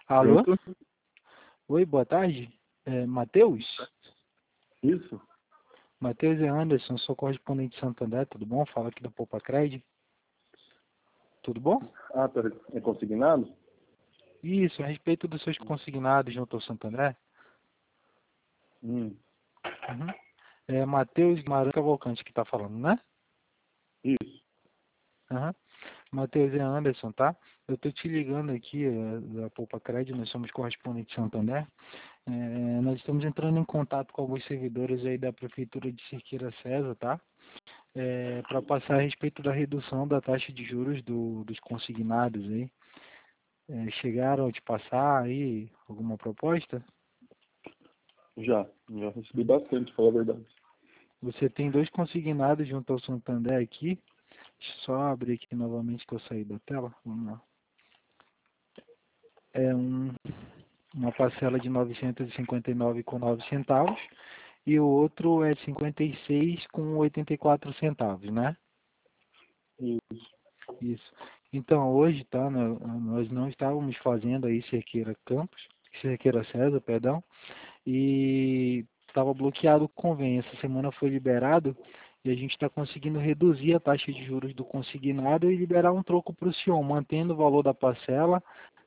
Alô? Pronto? Oi, boa tarde. Matheus? Isso? Matheus e Anderson, sou correspondente de Santo André, tudo bom? Fala aqui da Poupa Cred. Tudo bom? Ah, tá. É consignado? Isso, a respeito dos seus consignados junto ao Santo André. Hum. Uhum. É Matheus Guimarães Cavalcante que está falando, né? Isso. Uhum. Matheus e Anderson, tá? Eu tô te ligando aqui da Poupa Cred, nós somos correspondentes de Santo André. Nós estamos entrando em contato com alguns servidores aí da Prefeitura de Cerqueira César, tá? Para passar a respeito da redução da taxa de juros dos consignados aí. Chegaram a te passar aí alguma proposta? Já recebi bastante, pra falar a verdade. Você tem 2 consignados junto ao Santander aqui. Deixa eu só abrir aqui novamente que eu saí da tela. Vamos lá. Uma parcela de R$ 959,09 e o outro é de 56,84 né? Isso. Isso. Então, hoje, tá, nós não estávamos fazendo aí Cerqueira César, perdão, e estava bloqueado o convênio. Essa semana foi liberado e a gente está conseguindo reduzir a taxa de juros do consignado e liberar um troco para o senhor, mantendo o valor da parcela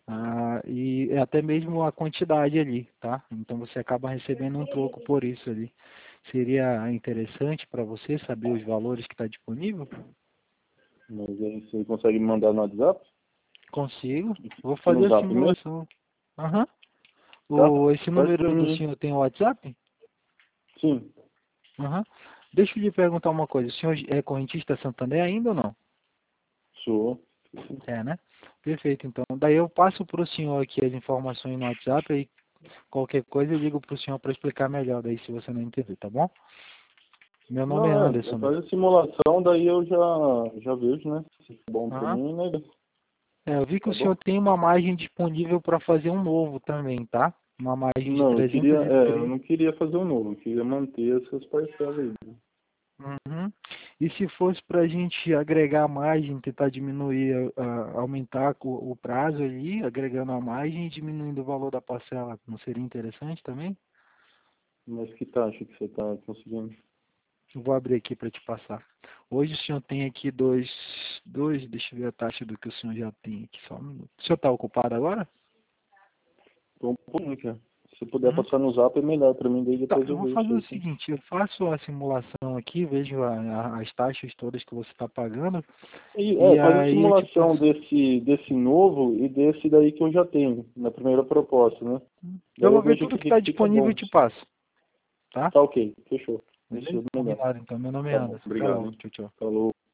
e até mesmo a quantidade ali, tá? Então você acaba recebendo um troco por isso ali. Seria interessante para você saber os valores que está disponível? Mas aí você consegue me mandar no WhatsApp? Consigo. Vou No fazer a Zap mesmo? simulação. Aham. Tá? Esse Faz pra número do mim. senhor tem o WhatsApp? Sim. Aham. Deixa eu lhe perguntar uma coisa. O senhor é correntista Santander ainda ou não? Sou. É, né? Perfeito, então. Daí eu passo para o senhor aqui as informações no WhatsApp e qualquer coisa eu ligo para o senhor para explicar melhor daí se você não entender, tá bom? Meu nome é Não, Anderson. faz a simulação, daí eu já vejo, né? Se for bom pra Aham. mim, né? Eu vi que Tá o senhor bom? tem uma margem disponível para fazer um novo também, tá? Uma margem de Não, eu 330. não queria fazer um novo, eu queria manter essas parcelas aí. Uhum. E se fosse para a gente agregar a margem, tentar diminuir, aumentar o prazo ali, agregando a margem e diminuindo o valor da parcela, não seria interessante também? Mas que taxa que você tá conseguindo? Eu vou abrir aqui para te passar. Hoje o senhor tem aqui deixa eu ver a taxa do que o senhor já tem aqui, só um minuto. O senhor está ocupado agora? Tô um pouquinho, cara. Se puder Uhum. passar no Zap é melhor pra mim, daí Tá, depois eu eu vou vejo fazer isso o aí. Sim. seguinte, eu faço a simulação aqui, vejo as taxas todas que você está pagando, e Faz a aí eu te simulação passo. desse novo e desse daí que eu já tenho, na primeira proposta, né? Eu Daí vou eu ver vejo tudo aqui que o que está que fica disponível bom. e te passo, tá? Tá ok, fechou. Isso Beleza? é melhor. Combinado então. Meu nome é Tá bom, Anderson. Até obrigado, logo. hein? Tchau, tchau. Falou.